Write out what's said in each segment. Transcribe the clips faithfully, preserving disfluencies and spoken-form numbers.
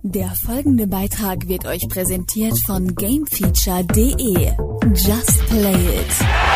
Der folgende Beitrag wird euch präsentiert von Gamefeature punkt de. Just play it.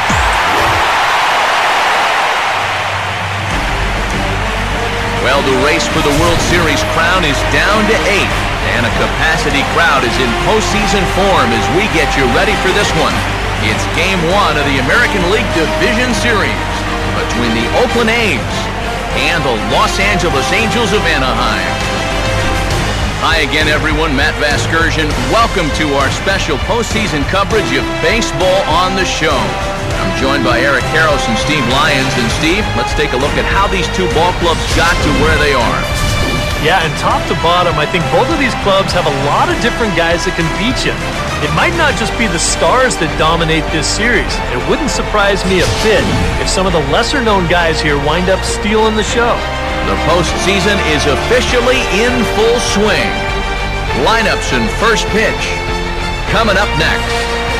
Well, the race for the World Series crown is down to eight, and a capacity crowd is in postseason form as we get you ready for this one. It's game one of the American League Division Series between the Oakland A's and the Los Angeles Angels of Anaheim. Hi again, everyone. Matt Vasgersian. Welcome to our special postseason coverage of baseball on the show. I'm joined by Eric Karros and Steve Lyons. And Steve, let's take a look at how these two ball clubs got to where they are. Yeah, and top to bottom, I think both of these clubs have a lot of different guys that can beat you. It might not just be the stars that dominate this series. It wouldn't surprise me a bit if some of the lesser-known guys here wind up stealing the show. The postseason is officially in full swing. Lineups and first pitch coming up next.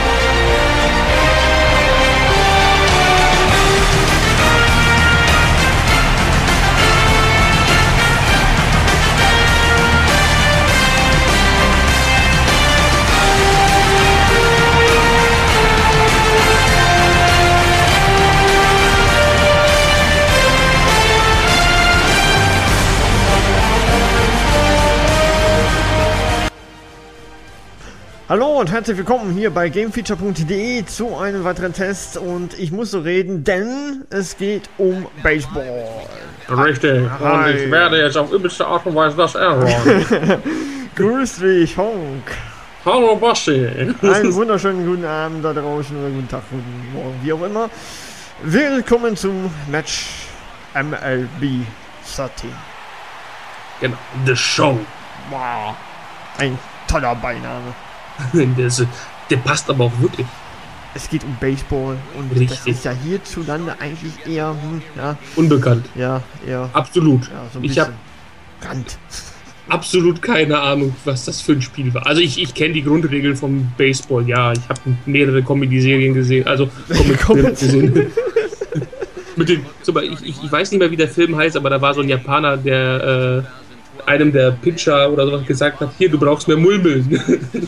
Hallo und herzlich willkommen hier bei Gamefeature punkt de zu einem weiteren Test und ich muss so reden, denn es geht um Baseball. Richtig, Hi. Und ich werde jetzt auf übelste Art und Weise das errollen. Grüß dich, Honk. Hallo Basti. Einen wunderschönen guten Abend da draußen oder guten Tag, guten Morgen, wie auch immer. Willkommen zum Match M L B dreizehn. Genau, The Show. Wow, ein toller Beiname. Das, der passt aber auch wirklich. Es geht um Baseball und Richtig. Das ist ja hierzulande eigentlich eher, hm, ja, Unbekannt. ja, eher, Absolut. ja, so ein ich bisschen habe Rand. absolut keine Ahnung, was das für ein Spiel war. Also ich, ich kenne die Grundregeln vom Baseball, ja. Ich habe mehrere Comedy-Serien gesehen. Also Comedy gesehen. Mit den, zum Beispiel, ich, ich weiß nicht mehr, wie der Film heißt, aber da war so ein Japaner, der äh, einem der Pitcher oder sowas gesagt hat, hier, du brauchst mehr Mulmeln.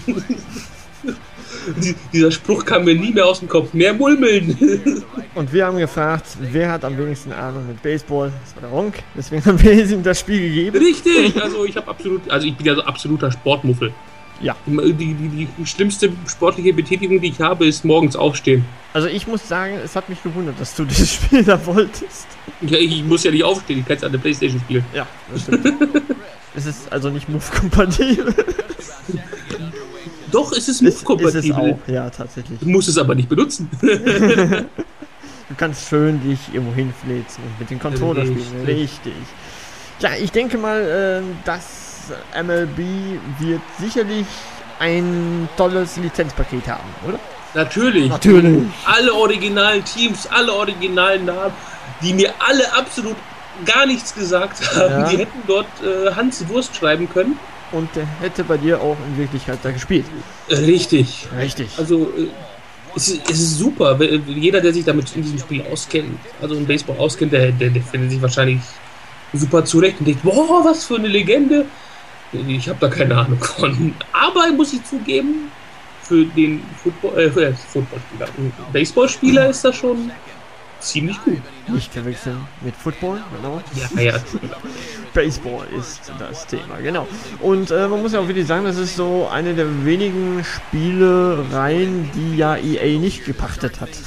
Dieser Spruch kam mir nie mehr aus dem Kopf. Mehr Mulmeln. Und wir haben gefragt, wer hat am wenigsten Ahnung mit Baseball? Das war der Honk. Deswegen haben wir ihm das Spiel gegeben. Richtig. Also ich habe absolut, also ich bin ja so absoluter Sportmuffel. Ja. Die, die, die schlimmste sportliche Betätigung, die ich habe, ist morgens aufstehen. Also ich muss sagen, es hat mich gewundert, dass du dieses Spiel da wolltest. Ja, ich muss ja nicht aufstehen, ich kann es an der Playstation spielen. Ja, das stimmt. Es ist also nicht Move-kompatibel. Doch, es ist Ist, ist es Move-kompatibel. auch, ja, tatsächlich. Du musst es aber nicht benutzen. Du kannst schön dich irgendwo hinfläzen und mit dem Controller Richtig. spielen. Richtig. Ja, ich denke mal, äh, das M L B wird sicherlich ein tolles Lizenzpaket haben, oder? Natürlich. Natürlich. Alle originalen Teams, alle originalen Namen, die mir alle absolut gar nichts gesagt haben. Ja. Die hätten dort äh, Hans Wurst schreiben können. Und der hätte bei dir auch in Wirklichkeit da gespielt. Äh, richtig. Richtig. Also, äh, es, ist, es ist super. Jeder, der sich damit in diesem Spiel auskennt, also im Baseball auskennt, der, der, der findet sich wahrscheinlich super zurecht und denkt, boah, was für eine Legende. Ich habe da keine Ahnung von. Aber, muss ich zugeben, für den Football, äh, für Footballspieler, Baseballspieler ist das schon ziemlich gut. Nicht verwechseln mit Football, genau. Ja, ja. Baseball ist das Thema, genau. Und äh, man muss ja auch wirklich sagen, das ist so eine der wenigen Spielereien, die ja E A nicht gepachtet hat.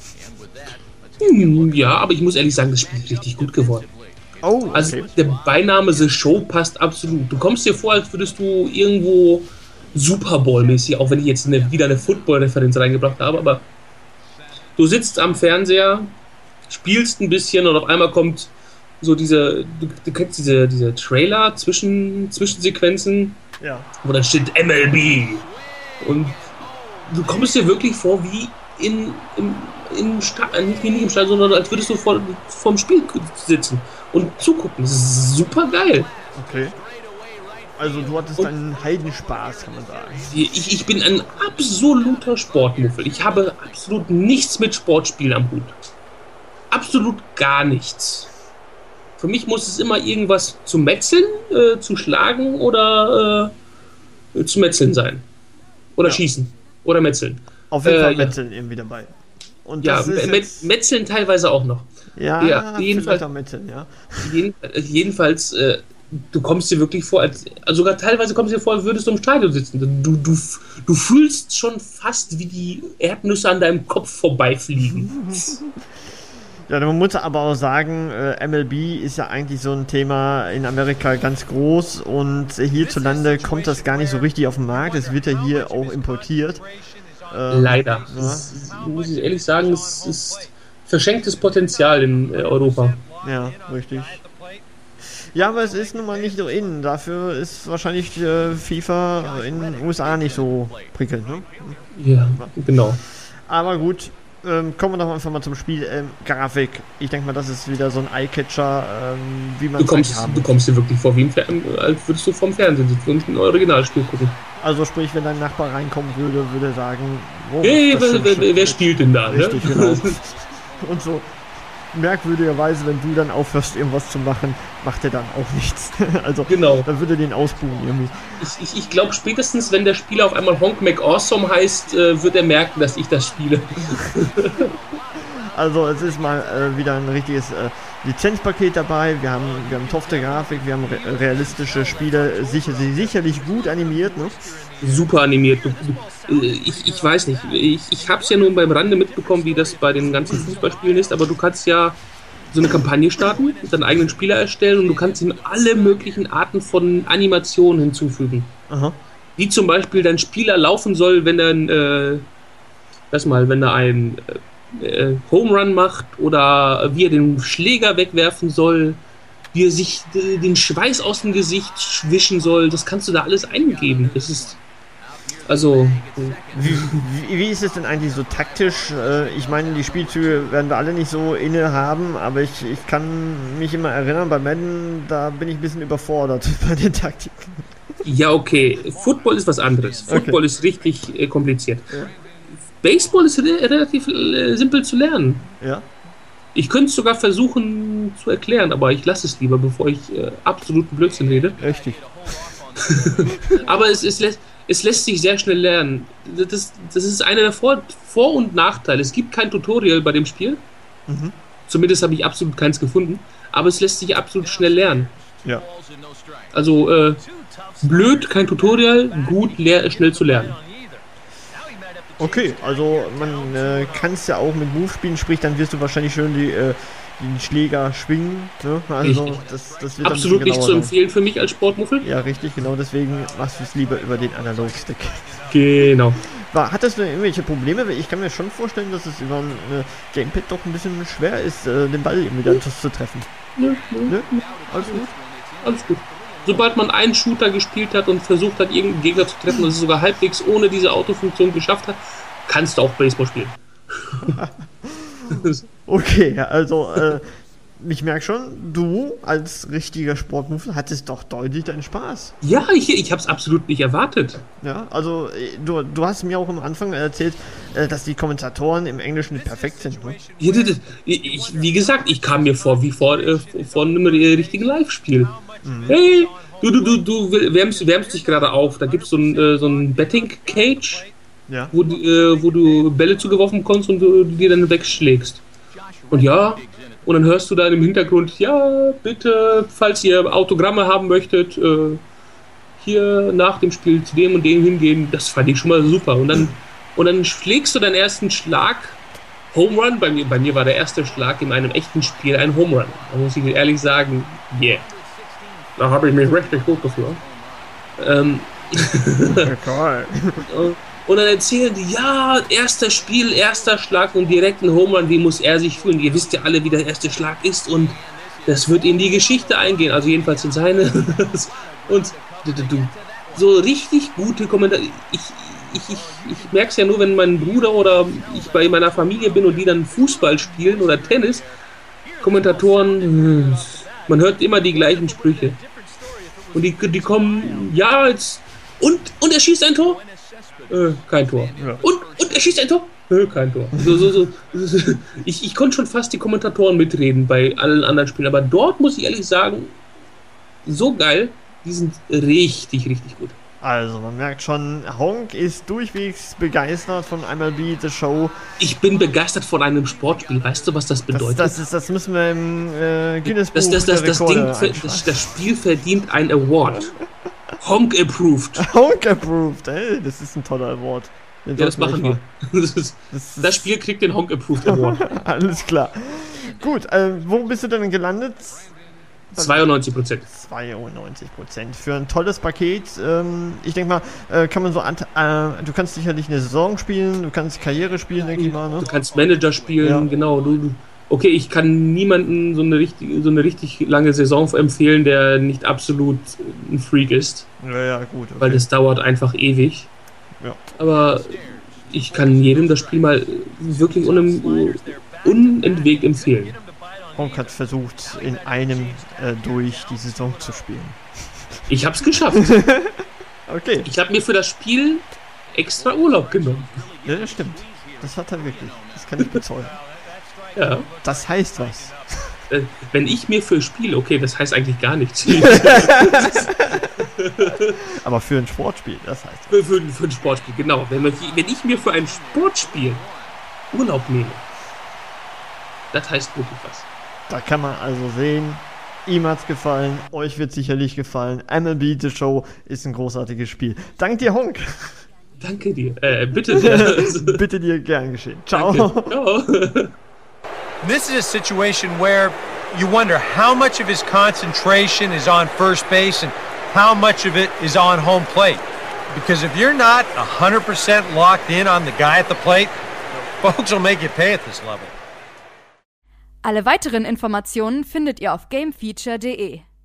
Hm, ja, aber ich muss ehrlich sagen, das Spiel ist richtig gut geworden. Oh, okay. Also der Beiname The Show passt absolut. Du kommst dir vor, als würdest du irgendwo Super Bowl-mäßig, auch wenn ich jetzt eine, wieder eine Football-Referenz reingebracht habe, aber du sitzt am Fernseher, spielst ein bisschen und auf einmal kommt so diese, du, du kennst diese, diese Trailer zwischen Zwischensequenzen, Ja. wo dann steht M L B und du kommst dir wirklich vor wie in, im, im Stadion, nicht, nicht im Stadion, sondern als würdest du vor, vorm Spiel sitzen und zugucken. Das ist super geil. Okay. Also du hattest Und- einen Heidenspaß, kann man sagen. Ich, ich bin ein absoluter Sportmuffel. Ich habe absolut nichts mit Sportspielen am Hut. Absolut gar nichts. Für mich muss es immer irgendwas zu metzeln, äh, zu schlagen oder zu metzeln sein. Oder Ja. schießen. Oder metzeln. Auf jeden Äh, Fall ja. Metzeln irgendwie dabei. Und Ja, das ist Met jetzt, Metzeln teilweise auch noch. ja, ja, jedenfalls- vielleicht auch Metzeln, ja. Jeden, jedenfalls, äh, du kommst dir wirklich vor, als, also sogar teilweise kommst du dir vor, als würdest du im Stadion sitzen. Du, du, du fühlst schon fast, wie die Erdnüsse an deinem Kopf vorbeifliegen. Ja, man muss aber auch sagen, äh, M L B ist ja eigentlich so ein Thema in Amerika ganz groß und hierzulande kommt das gar nicht so richtig auf den Markt. Es wird ja hier auch importiert. Ähm, Leider. Ja. Das ist, muss ich ehrlich sagen, es ist verschenktes Potenzial in äh, Europa. Ja, richtig. Ja, aber es ist nun mal nicht so in. Dafür ist wahrscheinlich äh, FIFA in den U S A nicht so prickelnd. Ne? Ja, genau. Aber gut, ähm, kommen wir doch einfach mal zum Spiel. Ähm, Grafik. Ich denke mal, das ist wieder so ein Eye-Catcher, ähm, wie man Du es kommst, eigentlich haben du muss. kommst dir wirklich vor, wie im Fer als würdest du vorm Fernsehen sitzen und ein Originalspiel gucken. Also sprich, wenn dein Nachbar reinkommen würde, würde er sagen, oh, Hey, das ist wer, schön wer, wer schön. spielt denn da? Richtig, ne? genau. Und so merkwürdigerweise, wenn du dann aufhörst, irgendwas zu machen, macht er dann auch nichts. Also, Genau. dann würde er den ausbuhen irgendwie. Ich, ich, ich glaube, spätestens, wenn der Spieler auf einmal Honk McAwesome heißt, äh, wird er merken, dass ich das spiele. Also, es ist mal äh, wieder ein richtiges äh, Lizenzpaket dabei. Wir haben, wir haben tofte Grafik, wir haben re realistische Spiele, sicher, sicherlich gut animiert, ne? Super animiert. Du, du, äh, ich, ich weiß nicht. Ich, ich habe es ja nur beim Rande mitbekommen, wie das bei den ganzen Fußballspielen ist, aber du kannst ja so eine Kampagne starten, deinen eigenen Spieler erstellen und du kannst ihm alle möglichen Arten von Animationen hinzufügen. Aha. Wie zum Beispiel dein Spieler laufen soll, wenn er ein, äh, lass mal, wenn er ein äh, Home Run macht oder wie er den Schläger wegwerfen soll, wie er sich äh, den Schweiß aus dem Gesicht wischen soll, das kannst du da alles eingeben. Das ist also Wie, wie, wie ist es denn eigentlich so taktisch? Äh, ich meine, die Spielzüge werden wir alle nicht so inne haben, aber ich, ich kann mich immer erinnern, bei Madden, da bin ich ein bisschen überfordert bei den Taktiken. ja, okay. Football ist was anderes. Football Okay. ist richtig äh, kompliziert. Ja. Baseball ist re relativ äh, simpel zu lernen. Ja? Ich könnte es sogar versuchen zu erklären, aber ich lasse es lieber, bevor ich äh, absoluten Blödsinn rede. Richtig. Aber es, es, lässt, es lässt sich sehr schnell lernen. Das, das ist einer der Vor-, Vor und Nachteile. Es gibt kein Tutorial bei dem Spiel. Mhm. Zumindest habe ich absolut keins gefunden. Aber es lässt sich absolut schnell lernen. Ja. Also äh, blöd, kein Tutorial, gut, lehr, schnell zu lernen. Okay, also man äh, kann es ja auch mit Move spielen, sprich, dann wirst du wahrscheinlich schön die, äh, den Schläger schwingen. Ne? Also Richtig. das, das wird Absolut dann ein nicht bisschen zu genauer empfehlen für mich als Sportmuffel. sein. Ja, richtig, genau deswegen machst du es lieber über den Analogstick. Genau. War, hattest du irgendwelche Probleme? Weil ich kann mir schon vorstellen, dass es über ein äh, Gamepad doch ein bisschen schwer ist, äh, den Ball irgendwie dann zu treffen. Nö, nö, Ne? Alles gut? alles gut. Sobald man einen Shooter gespielt hat und versucht hat, irgendeinen Gegner zu treffen und es sogar halbwegs ohne diese Autofunktion geschafft hat, kannst du auch Baseball spielen. Okay, ja, also äh, ich merke schon, du als richtiger Sportmuffel hattest doch deutlich deinen Spaß. Ja, ich, ich habe es absolut nicht erwartet. Ja, also äh, du, du hast mir auch am Anfang erzählt, äh, dass die Kommentatoren im Englischen nicht perfekt sind. Ne? Ja, das- das- Ich, wie gesagt, ich kam mir vor wie vor, äh, vor einem richtigen Live-Spiel. Hey, du, du, du, du wärmst, wärmst dich gerade auf. Da gibt es so ein, äh, so ein Betting-Cage, Ja. wo, du, äh, wo du Bälle zugeworfen bekommst und du, du dir dann wegschlägst. Und ja, und dann hörst du dann im Hintergrund, ja, bitte, falls ihr Autogramme haben möchtet, äh, hier nach dem Spiel zu dem und dem hingehen. Das fand ich schon mal super. Und dann, und dann schlägst du deinen ersten Schlag, Home Run. Bei mir, bei mir war der erste Schlag in einem echten Spiel ein Home Run. Da muss ich ehrlich sagen, yeah. Da habe ich mich richtig gut gefühlt. Ähm, Toll. Und dann erzählen die, ja, erster Spiel, erster Schlag und direkt ein Home Run, wie muss er sich fühlen? Ihr wisst ja alle, wie der erste Schlag ist und das wird in die Geschichte eingehen, also jedenfalls in seine. Und du, du, du, so richtig gute Kommentare. Ich, ich, ich, ich merke es ja nur, wenn mein Bruder oder ich bei meiner Familie bin und die dann Fußball spielen oder Tennis. Kommentatoren, man hört immer die gleichen Sprüche. Und die, die kommen, ja, jetzt, und, und er schießt ein Tor? Äh, kein Tor. Ja. Und, und er schießt ein Tor? Äh, kein Tor. So, so, so. Ich, ich konnte schon fast die Kommentatoren mitreden bei allen anderen Spielen, aber dort muss ich ehrlich sagen, so geil, die sind richtig, richtig gut. Also, man merkt schon, Honk ist durchwegs begeistert von M L B The Show. Ich bin begeistert von einem Sportspiel. Weißt du, was das bedeutet? Das, das, ist, das müssen wir im äh, Guinness Buch das, das, das, der das, Ding, das, das Spiel verdient ein Award. Honk approved. Honk approved, ey, das ist ein toller Award. Den ja, das machen wir. Das, ist, das, das Spiel kriegt den Honk approved Award. Alles klar. Gut, äh, wo bist du denn gelandet? zweiundneunzig Prozent. zweiundneunzig Prozent. Für ein tolles Paket. Ähm, ich denke mal, äh, kann man so, an, äh, du kannst sicherlich eine Saison spielen, du kannst Karriere spielen, denke ich mal. Ne? Du kannst Manager spielen, ja. Genau. Du, okay, ich kann niemanden so eine, richtig, so eine richtig lange Saison empfehlen, der nicht absolut ein Freak ist. Ja, ja, gut. Okay. Weil das dauert einfach ewig. Ja. Aber ich kann jedem das Spiel mal wirklich unem, unentwegt empfehlen. Honk hat versucht, in einem äh, durch die Saison zu spielen. Ich hab's geschafft. Okay. Ich habe mir für das Spiel extra Urlaub genommen. Ja, das stimmt. Das hat er wirklich. Das kann ich bezeugen. Ja. Das heißt was. Äh, wenn ich mir für Spiel, okay, das heißt eigentlich gar nichts. Aber für ein Sportspiel, das heißt was. Für, für, für ein Sportspiel, genau. Wenn, man, wenn ich mir für ein Sportspiel Urlaub nehme, das heißt wirklich was. Da kann man also sehen, ihm hat's gefallen, euch wird sicherlich gefallen. M L B The Show ist ein großartiges Spiel. Dank dir, Honk. Danke dir. Äh, bitte dir. Bitte dir, gern geschehen. Ciao. Ciao. This is a situation where you wonder how much of his concentration is on first base and how much of it is on home plate. Because if you're not one hundred percent locked in on the guy at the plate, folks will make you pay at this level. Alle weiteren Informationen findet ihr auf gamefeature punkt de.